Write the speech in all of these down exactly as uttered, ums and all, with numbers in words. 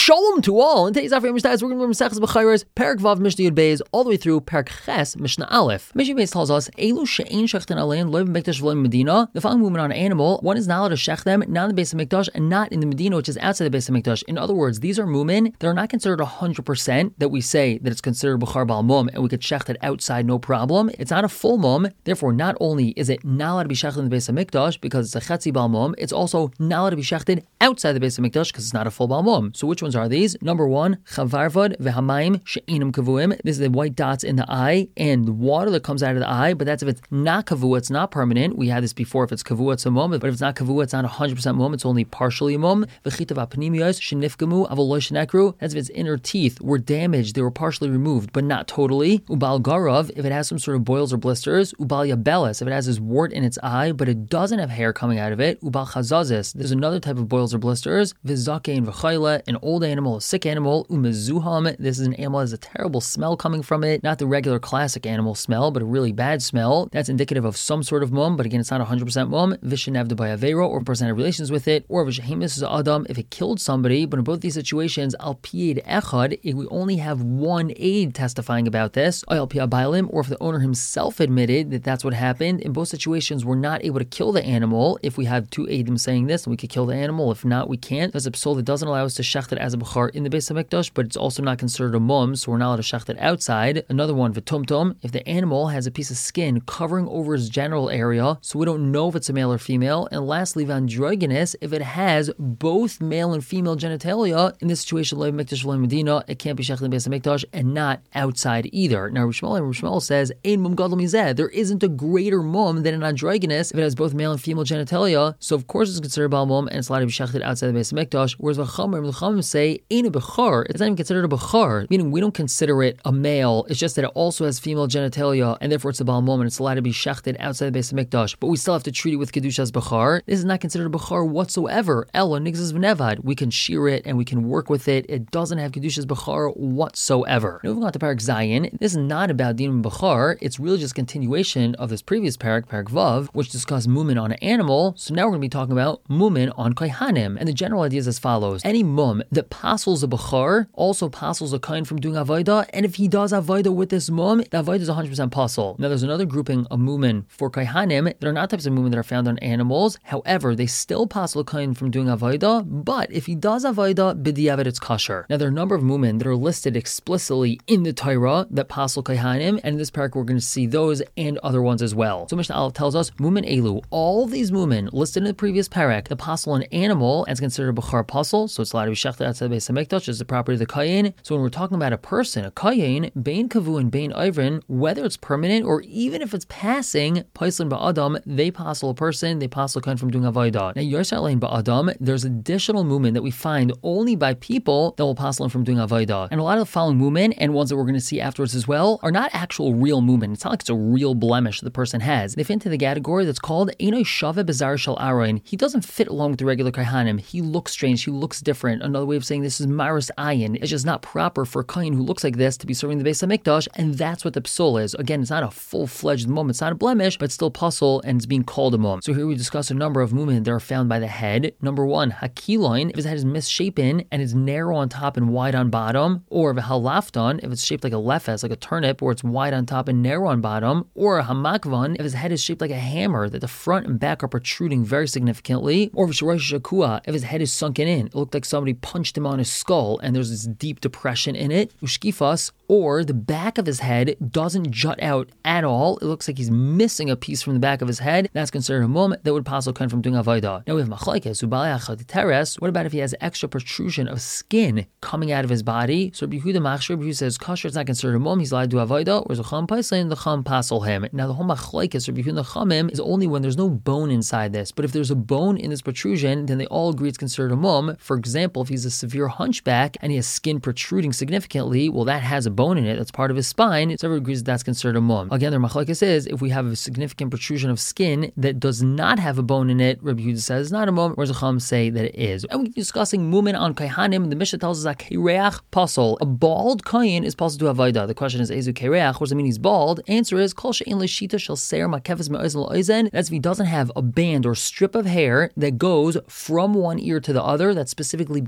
Shalom to all. In today's After Mishnah, we're going to learn Maseches Bechayros, Perek Vav Mishnah Yud Beis, all the way through Perek Ches Mishnah Aleph. Mishnah Beis tells us, Elu she'ein shechtin alein lo b'mikdash v'lo Medina. The following movement on an animal, one is not allowed to shech them, not in the Beis Hamikdash, and not in the Medina, which is outside the Beis Hamikdash. In other words, these are mumin that are not considered one hundred percent that we say that it's considered Bechar Bal Mum, and we could shech it outside, no problem. It's not a full mum. Therefore, not only is it not allowed to be shechted in the Beis Hamikdash because it's a Chetzi Bal Mum, it's also not allowed to be shechted outside the Beis Hamikdash because it's not a full Bal Mum. So which ones are these? Number one, chavarvad v'hamayim she'inam kavuim. This is the white dots in the eye and the water that comes out of the eye, but that's if it's not kavua, it's not permanent. We had this before. If it's kavua, it's a mum, but if it's not kavua, it's not one hundred percent mum, it's only partially a mum. V'chitav apnimiyos shenifgamu avol shenekru. That's if its inner teeth were damaged, they were partially removed, but not totally. Ubal garav, if it has some sort of boils or blisters. Ubal yabeles, if it has this wart in its eye, but it doesn't have hair coming out of it. Ubal chazazis, there's another type of boils or blisters. V'zakein v'chayla, an old animal, a sick animal. Umezuham, this is an animal that has a terrible smell coming from it, not the regular classic animal smell, but a really bad smell. That's indicative of some sort of mum, but again, it's not one hundred percent mum. Vishenavda by avero, or a person had relations with it, or vishehemis is adam, if it killed somebody. But in both these situations, al pied echad, if we only have one aid testifying about this, al pia bailim, or if the owner himself admitted that that's what happened. In both situations, we're not able to kill the animal. If we have two aidim saying this, then we could kill the animal. If not, we can't. There's a psal that doesn't allow us to shecht it as a bechar in the Beis Hamikdash, but it's also not considered a mum, so we're not allowed to shecht it outside. Another one, v'tumtum, if the animal has a piece of skin covering over its genital area, so we don't know if it's a male or female. And lastly, vandrogenous, if it has both male and female genitalia. In this situation, lo mikdash v'lo Medina, it can't be shecht in the Beis Hamikdash and not outside either. Now, Rishmael and Rishmael says, ein mum gadol mizeh, there isn't a greater mum than an androgynous if it has both male and female genitalia. So of course it's considered bal mum and it's allowed to be shechted outside the Beis Hamikdash. Whereas v'chamer and v'chamer say ein a bechar, it's not even considered a bechar, meaning we don't consider it a male. It's just that it also has female genitalia and therefore it's a bal mum and it's allowed to be shechted outside the Beis Hamikdash. But we still have to treat it with kedushas bechar. This is not considered a bechar whatsoever. Ella nigzas v'nevad. We can shear it and we can work with it. It doesn't have kedushas bechar whatsoever. Now, moving on to Perek Zayin, this is not about din bechar. It's really just a continuation of this previous parak, Perek Vav, which discussed mumin on an animal. So now we're going to be talking about mumin on kohanim. And the general idea is as follows. Any mum that pasels a bechar also pasels a kohen from doing avodah. And if he does avodah with this mum, the avodah is one hundred percent pasel. Now there's another grouping of mumin for kohanim that are not types of mumin that are found on animals. However, they still pasel a kohen from doing avodah. But if he does avodah, b'diavad it's kosher. Now there are a number of mumin that are listed explicitly in the Torah that pasel kohanim. And in this parak, we're going to see those and other ones as well. So Mishnah Aleph tells us, mumin elu, all these mumin listed in the previous parak, the pasel an animal as considered a bechar pasel, so it's allowed to be shechted outside the Beis Hamikdash as the property of the kayin. So when we're talking about a person, a kayin, bein kavu and bein ivrin, whether it's permanent or even if it's passing, paislin ba'adam, they pasel a person, they pasel a kayin from doing avodah. Now yosar lein ba'adam, there's additional mumin that we find only by people that will pasel from doing avodah. And a lot of the following mumin and ones that we're going to see afterwards as well are not actual real mumin. It's not like it's a real blemish the person has. They fit into the category that's called Eino Shave Bizarre Shal Aroin. He doesn't fit along with the regular Kohanim. He looks strange. He looks different. Another way of saying this is Maris Ayin. It's just not proper for a Kohen who looks like this to be serving the Beis Hamikdash, and that's what the psul is. Again, it's not a full-fledged mum. It's not a blemish, but it's still puzzle and it's being called a mum. So here we discuss a number of mumin that are found by the head. Number one, Hakiloin, if his head is misshapen and it's narrow on top and wide on bottom, or Halafton, if it's shaped like a lefes, like a turnip, or it's wide on top and narrow on bottom, or a hamakvan, if his head is shaped like a hammer, that the front and back are protruding very significantly, or v'shorosh shakua, if his head is sunken in, it looked like somebody punched him on his skull and there's this deep depression in it, ushkifas, or the back of his head doesn't jut out at all, it looks like he's missing a piece from the back of his head, that's considered a mum that would possibly come from doing avodah. Now we have machlekes, ubalei teres, what about if he has extra protrusion of skin coming out of his body? So Rabbi Yehuda Machshir, Rabbi Yehuda says kosher, it's not considered a mum, he's allowed to do avodah, whereas a chum paislin, the chum pasel him. Now the whole machlekes, Rabbi Yehuda Chamim, is only when there's no bone inside this, but if there's a bone in this protrusion, then they all agree it's considered a mum. For example, if he's a severe hunchback and he has skin protruding significantly, well that has a bone in it, that's part of his spine, so everyone agrees that that's considered a mum. Again, their machlekes is, if we have a significant protrusion of skin that does not have a bone in it, Rabbi Yehuda says it's not a mum, whereas the Chum say that it is. And we're discussing mumin on kohanim. The Mishnah tells us that kereach pasol, a bald kohen is possible to avodah. The question is, ezu kereach, what does it mean he's bald? Answer is, kol she'en l'shita shel seir makefes me'ozen l'ozen. That's if he doesn't have a band or strip of hair that goes from one ear to the other, that's specifically behind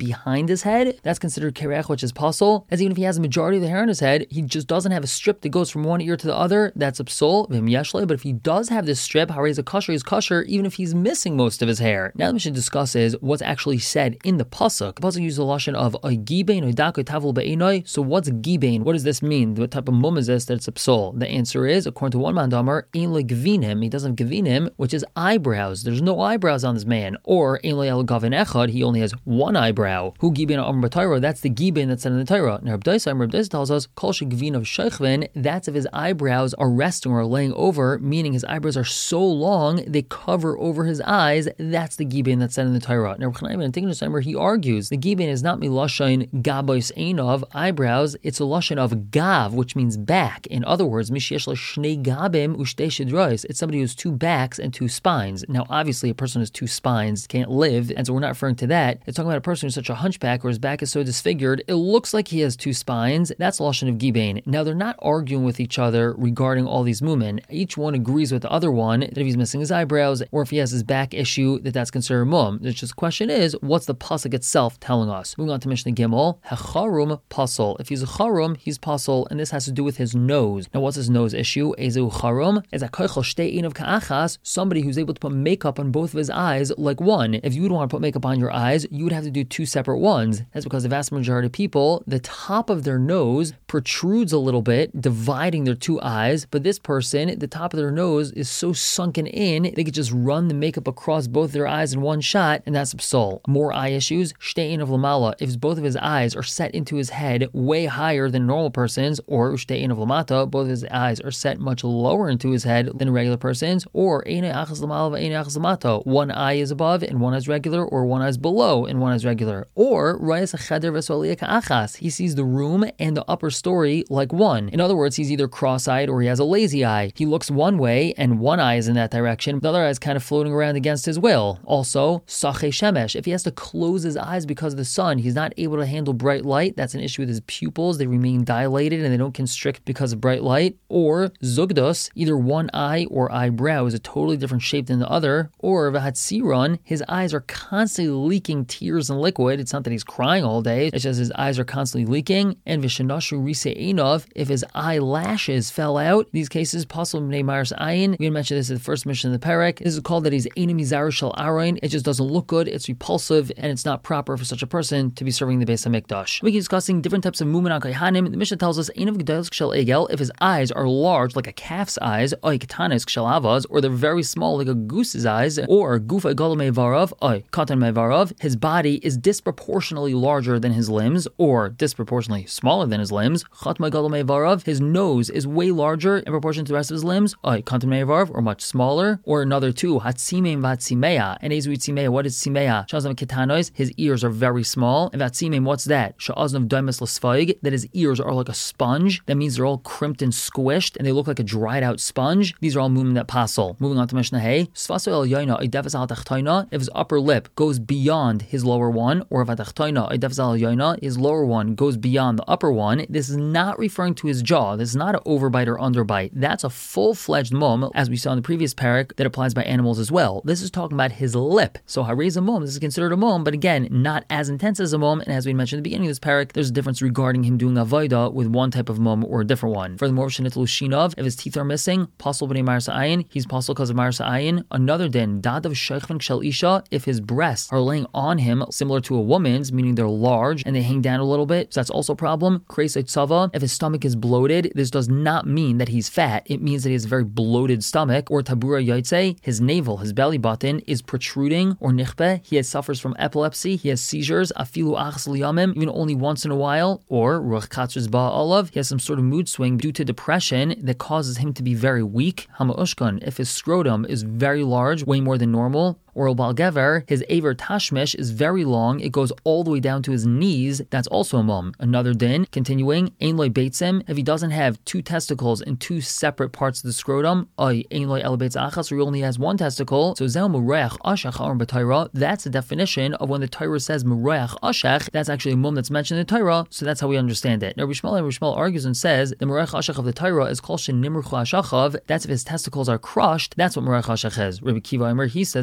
behind his head, that's considered kerech, which is pasul. As even if he has a majority of the hair on his head, he just doesn't have a strip that goes from one ear to the other, that's a psul, v'im yeshle. But if he does have this strip, harei kosher, he's kosher, even if he's missing most of his hair. Now the Mishnah discusses what's actually said in the pasuk. The pasuk uses the lashon of oy gibein, oy dak, oy tavul be'enoi. So what's gibein? What does this mean? What type of mum is this that it's a psul? The answer is, according to one man damar, ein lo gvinim. He doesn't have gvinim, which is eyebrows. There's no eyebrows on this man. Or ein lo el gavin echad. He only has one eyebrow. Who gibein amr b'Torah? That's the gibein that's said in the Torah. Now Reb Daisa, Reb Daisa tells us kol shegvin of sheichvin. That's if his eyebrows are resting or laying over, meaning his eyebrows are so long they cover over his eyes. That's the gibein that's said in the Torah. Now Chaim and he argues the gibein is not milashain gabois einov eyebrows. It's a lashon of gav, which means back. In other words, mishesh shnei gabim ushtei shidrois. It's somebody who's two backs and two spines. Now, obviously, a person who has two spines can't live, and so we're not referring to that. It's talking about a person who's such a hunchback or his back is so disfigured, it looks like he has two spines. That's the lashon of gibein. Now, they're not arguing with each other regarding all these mumen. Each one agrees with the other one that if he's missing his eyebrows or if he has his back issue, that that's considered mum. The just question is, what's the pasuk itself telling us? Moving on to Mishnah Gimel, hecharum pasul. If he's a charum, he's pasul, and this has to do with his nose. Now, what's his nose issue? Ezu charum is a koichel shtei of ka'achas, somebody who's able to put makeup on both of his eyes like one. If you would want to put makeup on your eyes, you would have to do two separate ones. That's because the vast majority of people, the top of their nose protrudes a little bit, dividing their two eyes, but this person, the top of their nose is so sunken in, they could just run the makeup across both their eyes in one shot, and that's psul. More eye issues, shtein of lamala, if both of his eyes are set into his head way higher than normal person's, or shtein of lamata, both of his eyes are set much lower into his head than a regular person's, or eine achas lamala v'eine achas lamata, one eye is above and one eye is regular, or one eye is below and one eye is regular, or rayas acheder v'solia ka'achas, he sees the room and the upper story like one. In other words, he's either cross-eyed or he has a lazy eye. He looks one way and one eye is in that direction, the other eye is kind of floating around against his will. Also, sache shemesh, if he has to close his eyes because of the sun, he's not able to handle bright light, that's an issue with his pupils, they remain dilated and they don't constrict because of bright light. Or zugdos, either one eye or eyebrow is a totally different shape than the other. Or v'hatziron, his eyes are constantly leaking tears and liquid. It's not that he's crying all day, it's just his eyes are constantly leaking. And v'shenashu rise einov, if his eyelashes fell out, these cases, possible b'nei maris ayin, we mentioned this in the first mission of the parak, this is called that he's enim mizar shel arayin, it just doesn't look good, it's repulsive, and it's not proper for such a person to be serving the Beis HaMikdash. We keep discussing different types of mumen on kohanim. The Mishnah tells us einav gedolos shel egel, if his eyes are large like a calf's eyes, oy katanis shel avaz, or they're very small like a goose's eyes, or gufa gadol me'varav, oy katan me'varav, his body is disproportionately larger than his limbs, or disproportionately smaller than his limbs, chatma gadol me'varav, his nose is way larger in proportion to the rest of his limbs, oy katan me'varav, or much smaller, or another two, hatzimeim vatzimeya, and ezu tzimeya, what is tzimeya? Shazam ketanois, his ears are very small, and vatzimeim, what's that? Sha'aznav daimas l'sfaig, that his ears are like a sponge, that means they're all crimped and squished, and they look like a dried out sponge. These are all mumen that pasul. Moving on to Mishnah Hey, sfaso el yoina idefes al tachtoina, if his upper lip goes beyond his lower one, or if atachtoina idefes al yoina, his lower one goes beyond the upper one, this is not referring to his jaw. This is not an overbite or underbite. That's a full-fledged mum, as we saw in the previous parak, that applies by animals as well. This is talking about his lip. So harez a mum, this is considered a mum, but again, not as intense as a mum, and as we mentioned at the beginning of this parak, there's a difference regarding him doing avodah with one type of mum or a different one. Furthermore, shenitlu shinov, if his teeth are missing, pasul b'nei maris ayin, he's pasul because of maris ayin. Another din, dadav sheichvin shel isha, if his breasts are laying on him, similar to a woman's, meaning they're large and they hang down a little bit, so that's also a problem. Kreis tzava, if his stomach is bloated, this does not mean that he's fat, it means that he has a very bloated stomach. Or tabura yaitse, his navel, his belly button is protruding, or nichbe, he has suffers from epilepsy, he has seizures, afilu achas liyamim, even only once in a while, or ruach katzers ba'alav, he has some sort of mood swing due to depression that causes him to be very weak. Hama ushkan, if his scrotum is very large, way more than normal, or balgever, his aver tashmish is very long, it goes all the way down to his knees, that's also a mum. Another din, continuing, ein loy beitzim, if he doesn't have two testicles in two separate parts of the scrotum, oy ein loy el beitz achas, or he only has one testicle, so zel mureach ashach ar b'Torah, that's the definition of when the Torah says mureach ashach, that's actually a mum that's mentioned in the Torah, so that's how we understand it. Now Rishmal and Rishmal argues and says, the mureach ashach of the Torah is kol shen nimruchu ashachav, that's if his testicles are crushed, that's what mureach ashach is. Rabbi Kiva Omer, he says that no,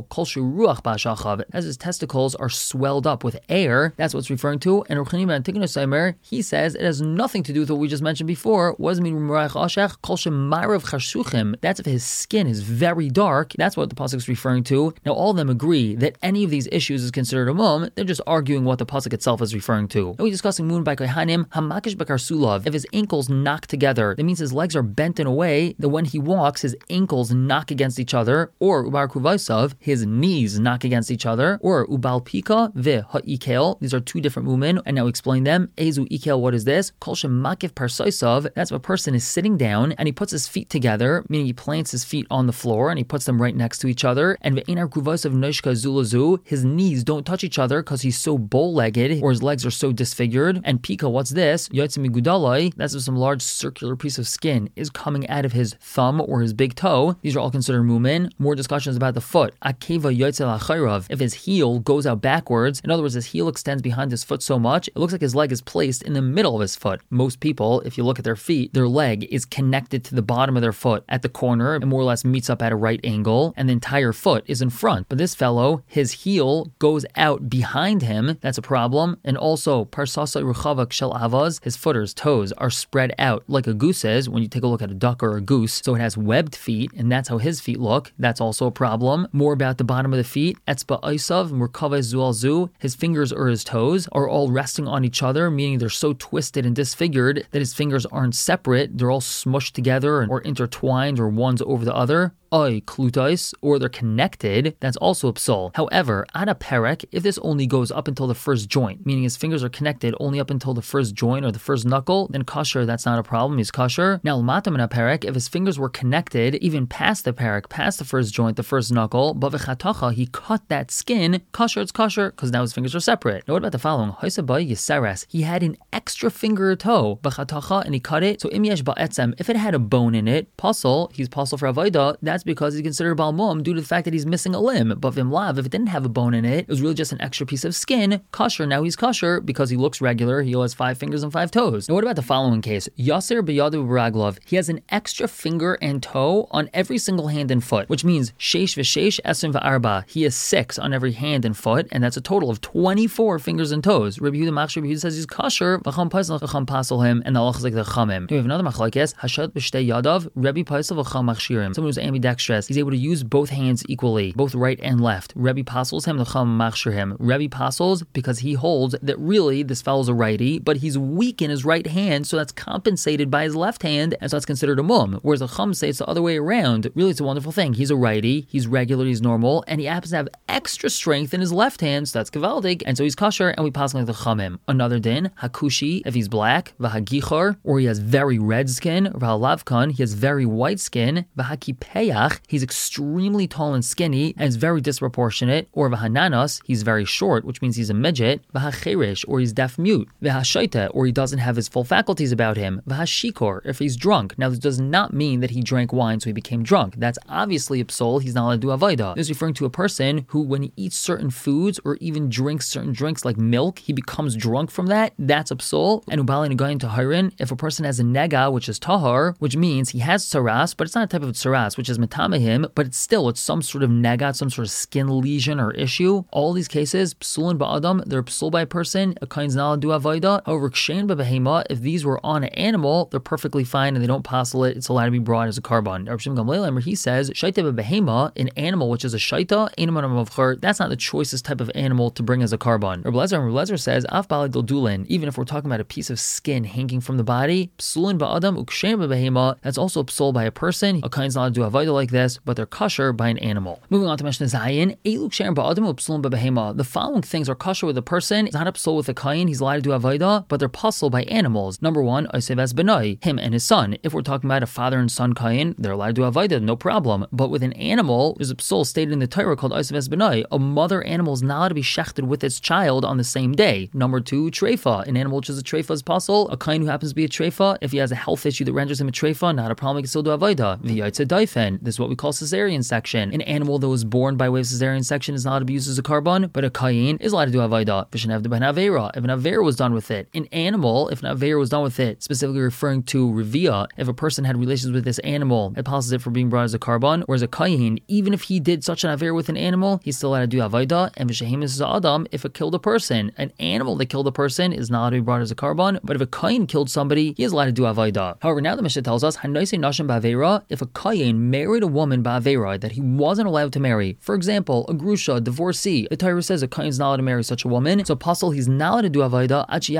Kol Ruach Ba'ashachav, as his testicles are swelled up with air. That's what it's referring to. And Ruch Hanina ben Antigonus Saimer, he says it has nothing to do with what we just mentioned before. What does it mean? Ashech Kol Shemarav Chashuchim. That's if his skin is very dark. That's what the pasuk is referring to. Now all of them agree that any of these issues is considered a mum. They're just arguing what the pasuk itself is referring to. Now we're discussing Moon by Kohanim Hamakish Bekarsulav. If his ankles knock together, that means his legs are bent in a way that when he walks, his ankles knock against each other, or Ubar Kuvaisav, his knees knock against each other, or Ubal Pika ve Ha'ikel. These are two different movements, and now explain them. Ezu Ikel, what is this? Kol Shemakif Parsaisav. That's if a person is sitting down and he puts his feet together, meaning he plants his feet on the floor and he puts them right next to each other. And Ve'enar Kuvaisav Noishka Zulazu, his knees don't touch each other because he's so bow-legged or his legs are so disfigured. And Pika, what's this? Yotzim Migudalai. That's if some large circular piece of skin is coming out of his thumb or his big toe. These are all considered mumin. More discussions about the foot. Akeva Yotzel Achayrav. If his heel goes out backwards, in other words, his heel extends behind his foot so much, it looks like his leg is placed in the middle of his foot. Most people, if you look at their feet, their leg is connected to the bottom of their foot at the corner and more or less meets up at a right angle, and the entire foot is in front. But this fellow, his heel goes out behind him. That's a problem. And also, Parsasa Ruchavak Shel Avaz, his footers, toes, are spread out like a goose's when you take a look at a duck or a goose. So it has webbed feet, and that's how his feet look. That's also a problem. More about the bottom of the feet. Etzba Aisav, Murkava Zual Zu, his fingers or his toes are all resting on each other, meaning they're so twisted and disfigured that his fingers aren't separate. They're all smushed together or intertwined or one's over the other. Oy klutais, or they're connected, that's also a psul. However, at a perek, if this only goes up until the first joint, meaning his fingers are connected only up until the first joint or the first knuckle, then kosher, that's not a problem, he's kosher. Now, l'matam in a perek, if his fingers were connected, even past the perek, past the first joint, the first knuckle, but v'chatacha, he cut that skin, kosher, it's kosher, because now his fingers are separate. Now, what about the following? Hoysabay yiseres, he had an extra finger or toe, v'chatacha, and he cut it, so im yesh ba'etzem, if it had a bone in it, pasul, he's pasul for avodah, that's because he's considered balmum due to the fact that he's missing a limb. But vimlav, if it didn't have a bone in it, it was really just an extra piece of skin, kosher, now he's kosher because he looks regular, he has five fingers and five toes. Now what about the following case? Yasser b'yadu b'raglov, he has an extra finger and toe on every single hand and foot, which means sheish v'sheish esim v'arba, he has six on every hand and foot, and that's a total of twenty-four fingers and toes. Rabbi Yehuda Machshir, Rabbi Yehuda says he's kosher, v'cham paisel v'cham pasel him, and the halach is like the chamim. We have another machlokes, hashad b'shtei yadav, Rabbi paisel v'cham machshirim, someone who's ambidextrous, he's able to use both hands equally, both right and left. Rebbe pasels him, l'cham machshir him. Rebbe pasels because he holds that really this fellow's a righty, but he's weak in his right hand, so that's compensated by his left hand, and so that's considered a mum. Whereas the chum say it's the other way around. Really, it's a wonderful thing. He's a righty, he's regular, he's normal, and he happens to have extra strength in his left hand, so that's gavaldig, and so he's kosher, and we pass like the chamim. Another din, hakushi, if he's black, v'hagichar, or he has very red skin, v'halavkan, he has very white skin, v'hakipeach, he's extremely tall and skinny and is very disproportionate, or v'hananas, he's very short, which means he's a midget, v'hacherish, or he's deaf mute, v'hashaita, or he doesn't have his full faculties about him, v'hashikor, if he's drunk. Now this does not mean that he drank wine so he became drunk. That's obviously a psul, he's not allowed to do avodah. This is referring to a person who, when he eats certain foods or even drinks certain drinks like milk, he becomes drunk from that. That's a psul. And ubali negayin taharin, if a person has a nega, which is tahar, which means he has tsaras, but it's not a type of tsaras, which is matamahim, but it's still, it's some sort of nega, some sort of skin lesion or issue. All these cases, psulin ba'adam, they're psul by a person, a kain's not allowed to do avodah. However, kshein b'behema, if these were on an animal, they're perfectly fine and they don't passel it, it's allowed to be brought as a carbon. He says, shaita b'behema, an animal which is a shaita, that's not the choicest type of animal to bring as a carbon. Rabbi Lezer, Rabbi Lezer says, af balad dulin, even if we're talking about a piece of skin hanging from the body, psulin ba'adam ukshein b'behema, that's also psul by a person. A kain's not allowed to do avodah like this, but they're kosher by an animal. Moving on to Mishnah Zayin, elu kshein ba'adam upsulin b'behema. The following things are kosher with a person. It's not a psul with a kain, he's allowed to do avodah, but they're pasul by animals. Number one, Osev es benai, him and his son. If we're talking about a father and son kain, they're allowed to do avodah, no problem. But with an animal, there's a psul stated in the Torah called Osev es benai. A mother animal is not allowed to be shechted with its child on the same day. Number two, treifa. An animal which is a treifa is pasul. A kain who happens to be a treifa, if he has a health issue that renders him a treifa, not a problem, he can still do avodah. The yaitze daifen. This is what we call cesarean section. An animal that was born by way of cesarean section is not allowed to be used as a carbon, but a kayin is allowed to do avodah. If an avera was done with it, an animal, if an avera was done with it, specifically referring to revia, if a person had relations with this animal, it passes it for being brought as a carbon, whereas a kayin, even if he did such an avera with an animal, he's still allowed to do avodah. And v'shehemis is adam, if it killed a person, an animal that killed a person is not allowed to be brought as a carbon, but if a kayin killed somebody, he is allowed to do avodah. However, now the Mishnah tells us, hanoisei nashim ba'avera, if a kayin married a woman ba'avera that he wasn't allowed to marry, for example, a grusha, divorcee, the Torah says a kayin is not allowed to marry such a woman, so apostle he's not allowed to do avodah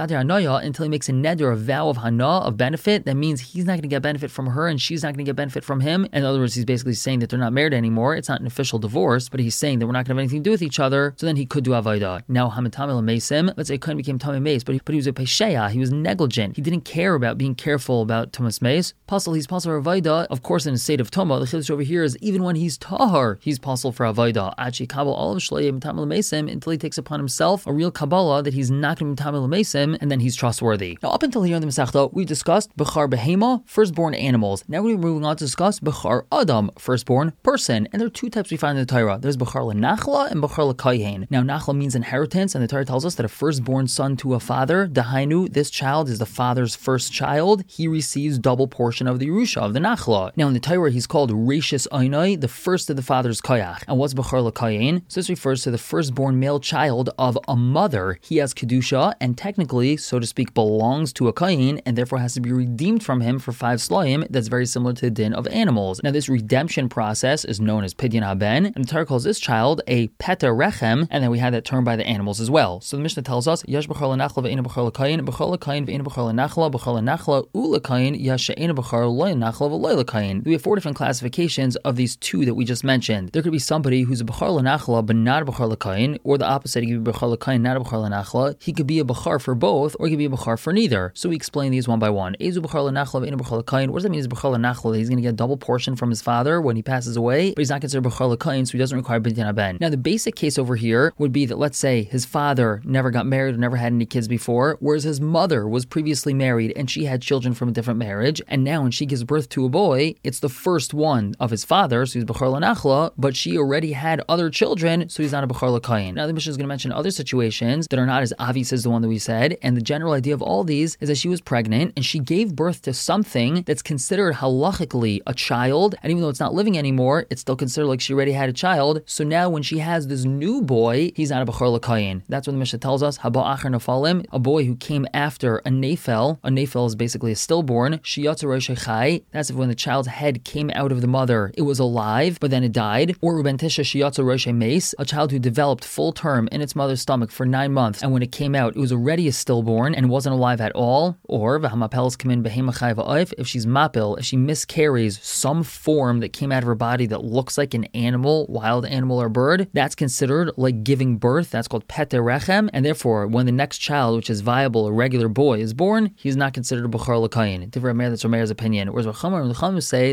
until he makes a neder, a vow of hana, of benefit. That means he's not going to get benefit from her and she's not going to get benefit from him. In other words, he's basically saying that they're not married anymore. It's not an official divorce, but he's saying that we're not going to have anything to do with each other. So then he could do avodah. Now hamatami l'meisim, let's say Kohen became tamei meis, but he, but he was a pesheya, he was negligent. He didn't care about being careful about tumas meis. Pasul, he's pasul for avodah. Of course, in a state of toma, the chiddush over here is even when he's tahar, he's pasul for avodah. Achi kabel olav shleim tamei l'meisim, until he takes upon himself a real kabbalah that he's not going to be tamei l'meisim, and then he's trustworthy. Now, up until here in the Masechta, we discussed bechar behema, firstborn animals. Now we're moving on to discuss bechar adam, firstborn person. And there are two types we find in the Torah. There's bechar lenachla and bechar lekayhen. Now, nachla means inheritance, and the Torah tells us that a firstborn son to a father, dahainu, this child is the father's first child. He receives double portion of the Yerusha, of the nachla. Now, in the Torah, he's called Reishis Einai, the first of the father's koyach. And what's bechar lekayhen? So this refers to the firstborn male child of a mother. He has kedusha, and technically, so to speak, belongs to a kayin, and therefore has to be redeemed from him for five slayim. That's very similar to the din of animals. Now, this redemption process is known as pidyon haben, and the Torah calls this child a peta rechem, and then we have that term by the animals as well. So the Mishnah tells us, Yash b'char l'nachla ve'ena b'char l'kayin, b'char l'kayin ve'ena b'char l'nachla, b'char l'nachla u'l'kayin, yash she'ena b'char loy l'nachla v'loy l'kayin. We have four different classifications of these two that we just mentioned. There could be somebody who's a b'char l'nachla but not a b'char l'kayin, or the opposite, he could be b'char l'kayin, not a b'char l'nachla. He could be a b'char for both, or he could be a b'char for neither. So we explain these one by one. Ezu b'char l'nachla ve'ena b'char l'kayin. What does that mean? Is b'char l'nachla? He's going to get a double portion from his father when he passes away, but he's not considered b'char l'kayin, so he doesn't require pidyon haben. Now, the basic case over here would be that, let's say, his father never got married or never had any kids before, whereas his mother was previously married and she had children from a different marriage, and now when she gives birth to a boy, it's the first one of his father, so he's b'char l'nachla, but she already had other children, so he's not a b'char l'kayin. Now, the Mishnah is going to mention other situations that are not as obvious as the one that we said, and the general idea of all these is that she was pregnant and she gave birth to something that's considered halachically a child, and even though it's not living anymore, it's still considered like she already had a child. So now when she has this new boy, he's not a b'char l'kayin. That's what the Mishnah tells us. Haba acher nefalim, a boy who came after a nefel. A nefel is basically a stillborn. Shiyatz rosh chai. That's if when the child's head came out of the mother, it was alive, but then it died. Or ruben tisha shiyatz rosh meis, a child who developed full term in its mother's stomach for nine months, and when it came out, it was already a stillborn and wasn't alive at all. Or v'hamapelis kamin behema chai va'oif, if she's mapil, if she miscarries some form that came out of her body that looks like an animal, wild animal or bird, that's considered like giving birth. That's called pete rechem, and therefore, when the next child, which is viable, a regular boy, is born, he's not considered a b'char l'kayin. Different Rameir, that's Rameir's opinion. Whereas Rachamer and Rachamer say,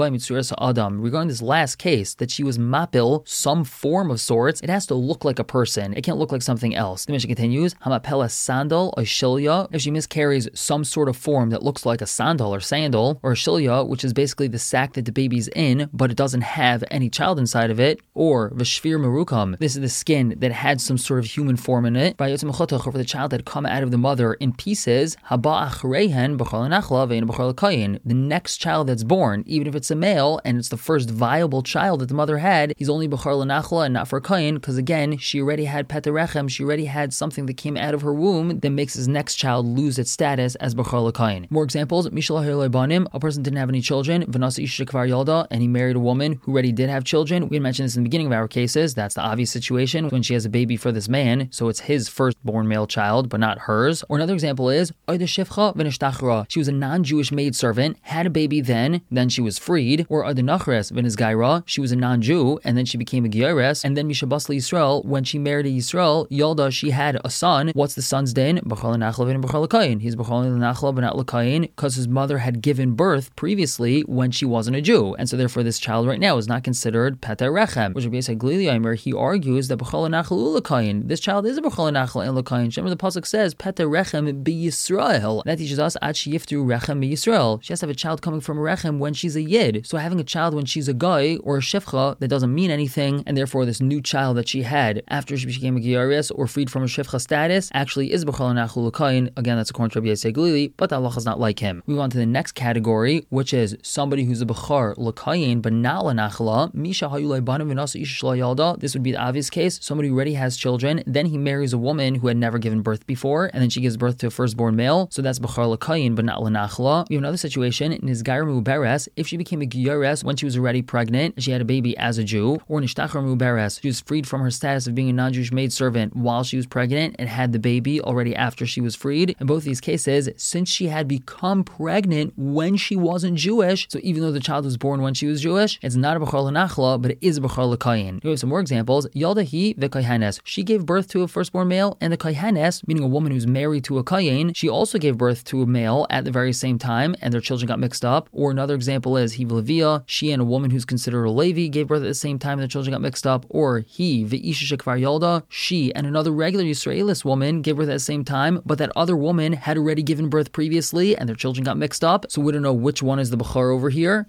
Adam, regarding this last case, that she was mapil, some form of sorts, it has to look like a person. It can't look like something else. The Mishnah continues, Hamapela sandal, a shilya, if she miscarries some sort of form that looks like a sandal or sandal, or a shilya, which is basically the sack that the baby's in, but it doesn't have any child inside of it, or v'shvir merukam, this is the skin that had some sort of human form in it, for the child that had come out of the mother in pieces, haba achrehen b'char l'nachla ve'en b'char l'kayin, the next child that's born, even if it's a male, and it's the first viable child that the mother had, he's only b'char l'nachla and not for kayin, because again, she already had petarechem, she already had something that came out of her womb that makes his next child lose its status as b'char l'kayin. More examples, mishal ha'lebanim, a person didn't have any children, v'nasa isha kvar yalda, and he married a woman who already did have children. We had mentioned this in the beginning of our cases. That's the obvious situation when she has a baby for this man, so it's his firstborn male child, but not hers. Or another example is, she was a non-Jewish maidservant, had a baby then, then she was freed. Or she was a non-Jew, and then she became a Gyares, and then Mishabas Yisrael, when she married a Yisrael, Yalda, she had a son. What's the son's din? He's b'chal l'nachla but not l'kayin, because his mother had given birth previously when she wasn't a Jew, and so therefore this child right now is not considered peta rechem. Which would be a he argues that b'chal l'nachla l'kayin, this child is a b'chal l'nachla and l'kayin. Remember the pasuk says peta rechem b'Yisrael. That teaches us ad sheyiftu rechem b'Yisrael. She has to have a child coming from rechem when she's a yid. So having a child when she's a guy or a shifcha that doesn't mean anything, and therefore this new child that she had after she became a giyaris or freed from a shifcha status actually is b'chol nachlu l'kayin. Again, that's according to Rabbi Yosef Galili, but the halacha is not like him. We move on to the next category, which is somebody who's a b'char l'kayin but not l'nachla. Misha hayulay banim v'nasa isha shlo yalda. This would be the obvious case. Somebody who already has children, then he marries a woman who had never given birth before, and then she gives birth to a firstborn male. So that's b'char l'kayin but not l'nachla. We have another situation in his Gair Muberes. If she became a giyaris when she was already pregnant, she had a baby as a Jew, or nishtachar Muberes, she was freed from her status of being a non-Jewish maidservant while she was pregnant and had the baby already after she was freed. In both these cases, since she had become pregnant when she wasn't Jewish, so even though the child was born when she was Jewish, it's not a b'char l'nachla, but it is a b'char l'kayin. We have some more examples. Yaldahi v'kayhanes. She gave birth to a firstborn male, and the kayhanes, meaning a woman who's married to a kayin, she also gave birth to a male at the very same time, and their children got mixed up. Or another example is he v'levia. She and a woman who's considered a Levi gave birth at the same time, and their children got mixed up. Or he v'isha shekvar yalda. She and another regular Yisraelis woman gave birth at the same time, but that other woman had already given birth previously, and their children got mixed up. So we don't know which one is the b'char over here.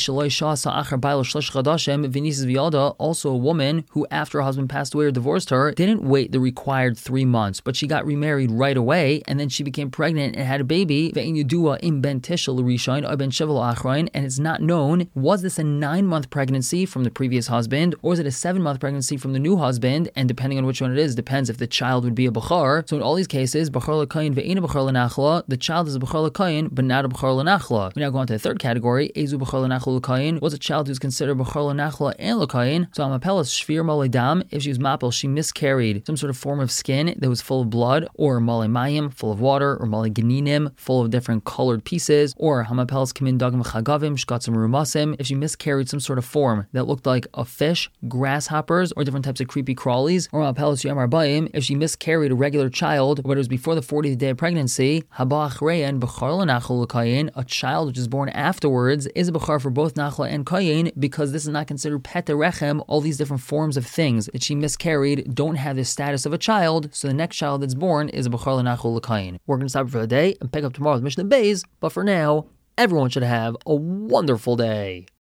Also, a woman who, after her husband passed away or divorced her, didn't wait the required three months, but she got remarried right away, and then she became pregnant and had a baby. And it's not known, was this a nine-month pregnancy from the previous husband, or is it a seven-month pregnancy from the new husband? And depending on which one it is, depends if the child would be a b'char. So in all these cases, b'char l'kayin ve'ina b'char l'nachla, the child is a b'char l'kayin, but not a b'char l'nachla. We now go on to the third category. Ezu b'char l'nachla l'kayin was a child who's considered b'char l'nachla and l'kayin. So amapelas shvir malei dam. If she was mapel, she miscarried some sort of form of skin that was full of blood, or malei mayim, full of water, or malei geninim, full of different colored pieces, or hamapelas kamin dagim chagavim shkatzim rumasim. If she miscarried some sort of form that looked like a fish, grasshoppers, or different types of creepy crawlies, or hamapelas yamar bayim. If she miscarried a regular child, but it was before the fortieth day of pregnancy, haba achreyan b'char l'nachla l'kayin, a child which is born afterwards is a b'char for both nachla and kayin, because this is not considered pet rechem. All these different forms of things that she miscarried don't have the status of a child, so the next child that's born is a b'char l'nachla l'kayin. We're going to stop for the day and pick up tomorrow with Mishnah Beis, but for now, everyone should have a wonderful day.